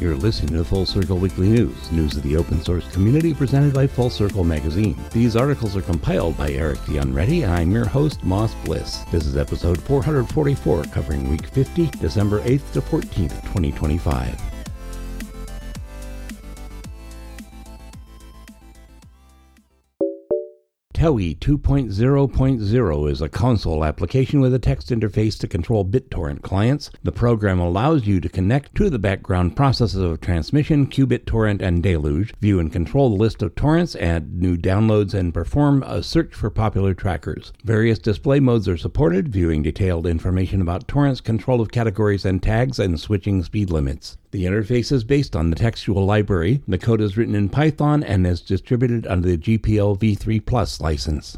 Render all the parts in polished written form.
You're listening to Full Circle Weekly News of the open source community presented by Full Circle Magazine. These articles are compiled by Eric the Unready, and I'm your host, Moss Bliss. This is episode 444, covering week 50, December 8th to 14th, 2025. TOWIE 2.0.0 is a console application with a text interface to control BitTorrent clients. The program allows you to connect to the background processes of transmission, QBitTorrent, and Deluge, view and control the list of torrents, add new downloads, and perform a search for popular trackers. Various display modes are supported, viewing detailed information about torrents, control of categories and tags, and switching speed limits. The interface is based on the textual library. The code is written in Python and is distributed under the GPL v3 Plus license.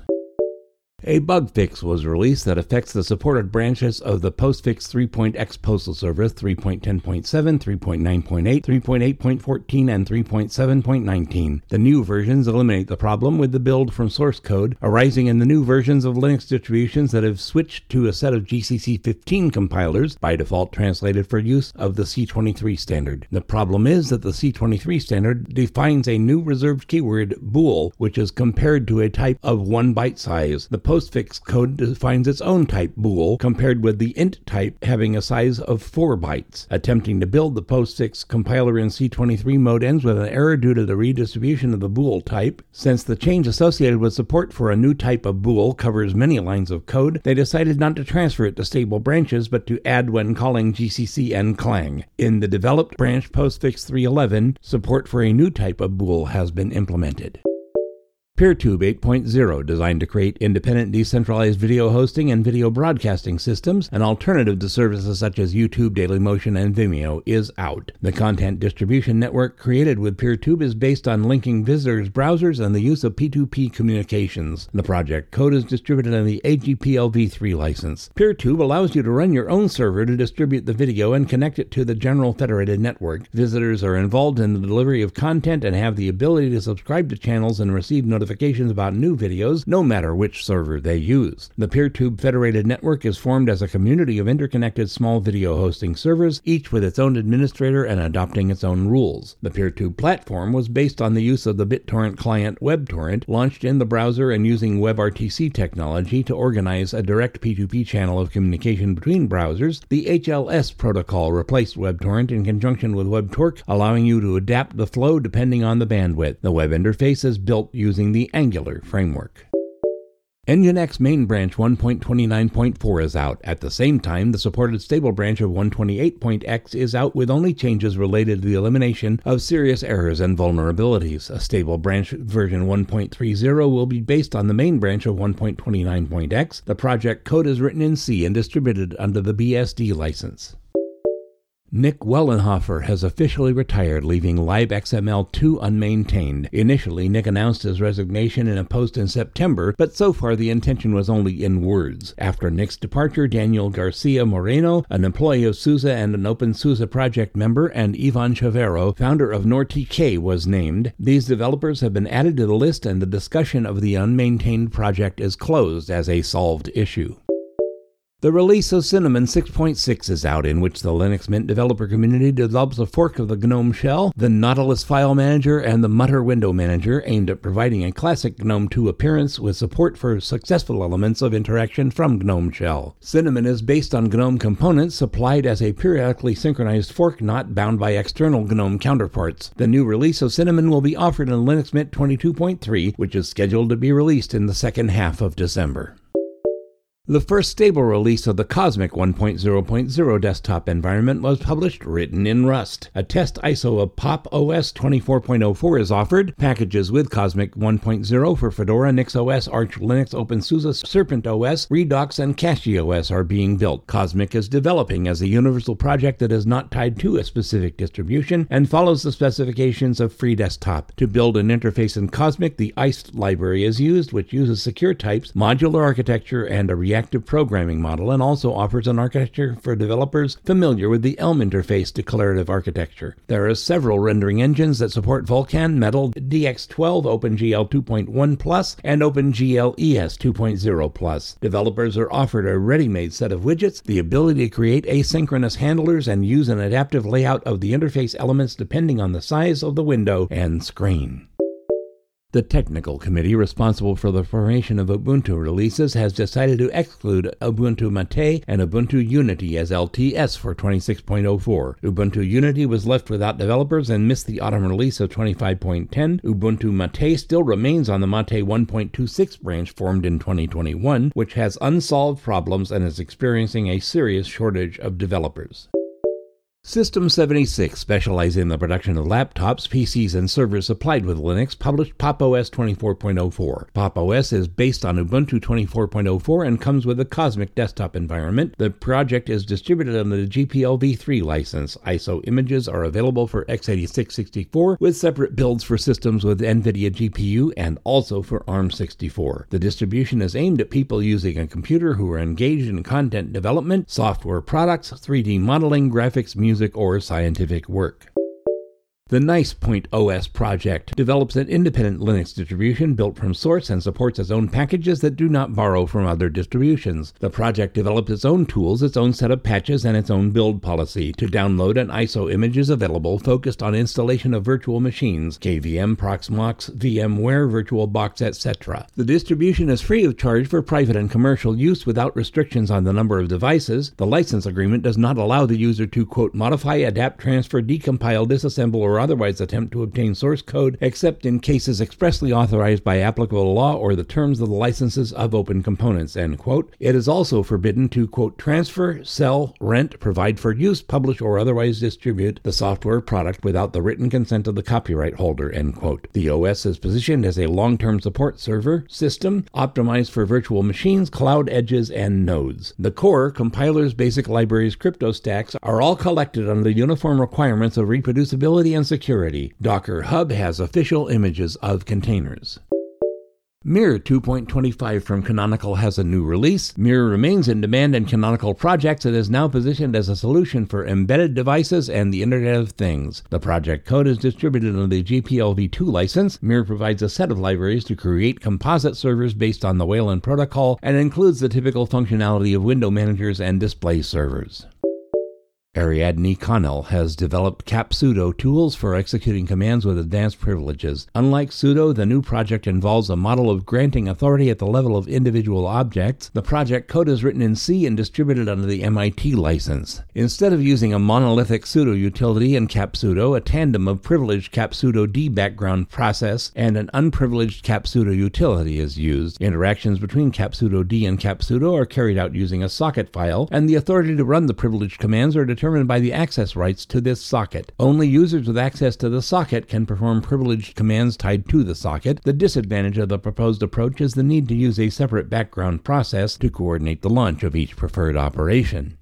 A bug fix was released that affects the supported branches of the Postfix 3.x postal service 3.10.7, 3.9.8, 3.8.14, and 3.7.19. The new versions eliminate the problem with the build from source code arising in the new versions of Linux distributions that have switched to a set of GCC 15 compilers, by default translated for use of the C23 standard. The problem is that the C23 standard defines a new reserved keyword, bool, which is compared to a type of 1 byte size. The Postfix code defines its own type bool, compared with the int type having a size of 4 bytes. Attempting to build the Postfix compiler in C23 mode ends with an error due to the redistribution of the bool type. Since the change associated with support for a new type of bool covers many lines of code, they decided not to transfer it to stable branches, but to add when calling GCC and Clang. In the developed branch Postfix 3.11, support for a new type of bool has been implemented. PeerTube 8.0, designed to create independent decentralized video hosting and video broadcasting systems, an alternative to services such as YouTube, Dailymotion, and Vimeo, is out. The content distribution network created with PeerTube is based on linking visitors' browsers and the use of P2P communications. The project code is distributed on the AGPL v3 license. PeerTube allows you to run your own server to distribute the video and connect it to the general federated network. Visitors are involved in the delivery of content and have the ability to subscribe to channels and receive notifications about new videos, no matter which server they use. The PeerTube Federated Network is formed as a community of interconnected small video hosting servers, each with its own administrator and adopting its own rules. The PeerTube platform was based on the use of the BitTorrent client WebTorrent, launched in the browser and using WebRTC technology to organize a direct P2P channel of communication between browsers. The HLS protocol replaced WebTorrent in conjunction with WebTorque, allowing you to adapt the flow depending on the bandwidth. The web interface is built using the Angular framework. Nginx main branch 1.29.4 is out. At the same time, the supported stable branch of 128.x is out with only changes related to the elimination of serious errors and vulnerabilities. A stable branch version 1.30 will be based on the main branch of 1.29.x. The project code is written in C and distributed under the BSD license. Nick Wellenhofer has officially retired, leaving libxml2 unmaintained. Initially, Nick announced his resignation in a post in September, but so far the intention was only in words. After Nick's departure, Daniel Garcia Moreno, an employee of SUSE and an OpenSUSE project member, and Ivan Chavero, founder of NorTK, was named. These developers have been added to the list, and the discussion of the unmaintained project is closed as a solved issue. The release of Cinnamon 6.6 is out, in which the Linux Mint developer community develops a fork of the GNOME shell, the Nautilus file manager, and the Mutter window manager, aimed at providing a classic GNOME 2 appearance with support for successful elements of interaction from GNOME shell. Cinnamon is based on GNOME components supplied as a periodically synchronized fork not bound by external GNOME counterparts. The new release of Cinnamon will be offered in Linux Mint 22.3, which is scheduled to be released in the second half of December. The first stable release of the Cosmic 1.0.0 desktop environment was published written in Rust. A test ISO of Pop! OS 24.04 is offered. Packages with Cosmic 1.0 for Fedora, NixOS, Arch Linux, OpenSUSE, Serpent OS, Redux, and CachyOS are being built. Cosmic is developing as a universal project that is not tied to a specific distribution and follows the specifications of FreeDesktop. To build an interface in Cosmic, the ICE library is used, which uses secure types, modular architecture, and a the active programming model and also offers an architecture for developers familiar with the Elm interface declarative architecture. There are several rendering engines that support Vulkan, Metal, DX12, OpenGL 2.1+, and OpenGL ES 2.0+. Developers are offered a ready-made set of widgets, the ability to create asynchronous handlers, and use an adaptive layout of the interface elements depending on the size of the window and screen. The technical committee responsible for the formation of Ubuntu releases has decided to exclude Ubuntu Mate and Ubuntu Unity as LTS for 26.04. Ubuntu Unity was left without developers and missed the autumn release of 25.10. Ubuntu Mate still remains on the Mate 1.26 branch formed in 2021, which has unsolved problems and is experiencing a serious shortage of developers. System 76, specializing in the production of laptops, PCs, and servers supplied with Linux, published Pop! OS 24.04. Pop! OS is based on Ubuntu 24.04 and comes with a Cosmic desktop environment. The project is distributed under the GPL v3 license. ISO images are available for x86-64 with separate builds for systems with NVIDIA GPU and also for ARM64. The distribution is aimed at people using a computer who are engaged in content development, software products, 3D modeling, graphics, music, or scientific work. The NicePoint.OS project develops an independent Linux distribution built from source and supports its own packages that do not borrow from other distributions. The project develops its own tools, its own set of patches, and its own build policy. To download an ISO image is available, focused on installation of virtual machines, KVM, Proxmox, VMware, VirtualBox, etc. The distribution is free of charge for private and commercial use without restrictions on the number of devices. The license agreement does not allow the user to, quote, modify, adapt, transfer, decompile, disassemble, or otherwise attempt to obtain source code except in cases expressly authorized by applicable law or the terms of the licenses of open components, end quote. It is also forbidden to, quote, transfer, sell, rent, provide for use, publish, or otherwise distribute the software product without the written consent of the copyright holder, end quote. The OS is positioned as a long-term support server system optimized for virtual machines, cloud edges, and nodes. The core, compilers, basic libraries, crypto stacks are all collected under the uniform requirements of reproducibility and security. Docker Hub has official images of containers. Mirror 2.25 from Canonical has a new release. Mirror remains in demand in Canonical projects and is now positioned as a solution for embedded devices and the Internet of Things. The project code is distributed under the GPL v2 license. Mirror provides a set of libraries to create composite servers based on the Wayland protocol and includes the typical functionality of window managers and display servers. Ariadne Connell has developed CapSudo tools for executing commands with advanced privileges. Unlike sudo, the new project involves a model of granting authority at the level of individual objects. The project code is written in C and distributed under the MIT license. Instead of using a monolithic sudo utility in CapSudo, a tandem of privileged CapSudo-D background process and an unprivileged CapSudo utility is used. Interactions between CapSudo-D and CapSudo are carried out using a socket file, and the authority to run the privileged commands are determined by the access rights to this socket. Only users with access to the socket can perform privileged commands tied to the socket. The disadvantage of the proposed approach is the need to use a separate background process to coordinate the launch of each preferred operation.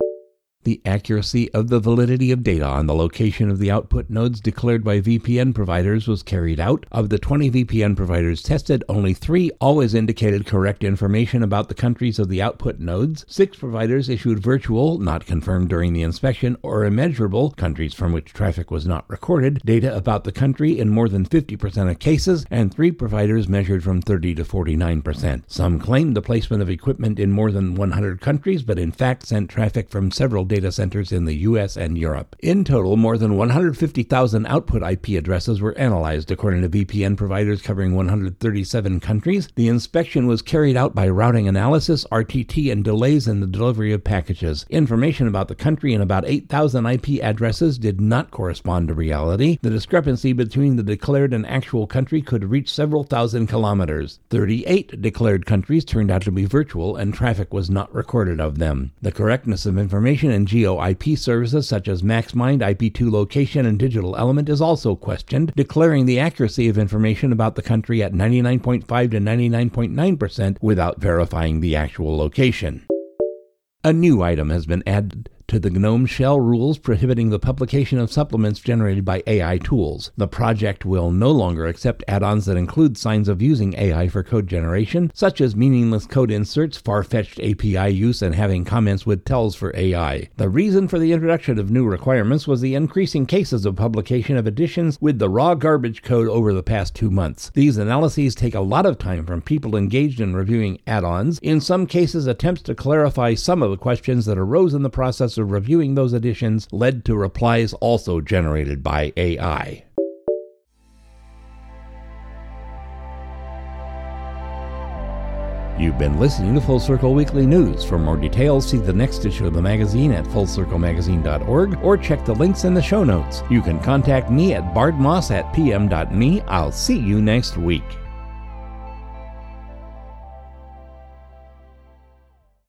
The accuracy of the validity of data on the location of the output nodes declared by VPN providers was carried out. Of the 20 VPN providers tested, only 3 always indicated correct information about the countries of the output nodes. 6 providers issued virtual, not confirmed during the inspection, or immeasurable, countries from which traffic was not recorded, data about the country in more than 50% of cases, and 3 providers measured from 30 to 49%. Some claimed the placement of equipment in more than 100 countries, but in fact sent traffic from several data centers in the US and Europe. In total, more than 150,000 output IP addresses were analyzed, according to VPN providers covering 137 countries. The inspection was carried out by routing analysis, RTT, and delays in the delivery of packages. Information about the country and about 8,000 IP addresses did not correspond to reality. The discrepancy between the declared and actual country could reach several thousand kilometers. 38 declared countries turned out to be virtual, and traffic was not recorded of them. The correctness of information in GeoIP services such as MaxMind, IP2 location, and Digital Element is also questioned, declaring the accuracy of information about the country at 99.5 to 99.9% without verifying the actual location. A new item has been added to the GNOME shell rules prohibiting the publication of supplements generated by AI tools. The project will no longer accept add-ons that include signs of using AI for code generation, such as meaningless code inserts, far-fetched API use, and having comments with tells for AI. The reason for the introduction of new requirements was the increasing cases of publication of editions with the raw garbage code over the past 2 months. These analyses take a lot of time from people engaged in reviewing add-ons. In some cases, attempts to clarify some of the questions that arose in the process of reviewing those editions led to replies also generated by AI. You've been listening to Full Circle Weekly News. For more details, see the next issue of the magazine at fullcirclemagazine.org or check the links in the show notes. You can contact me at bardmoss@pm.me. I'll see you next week.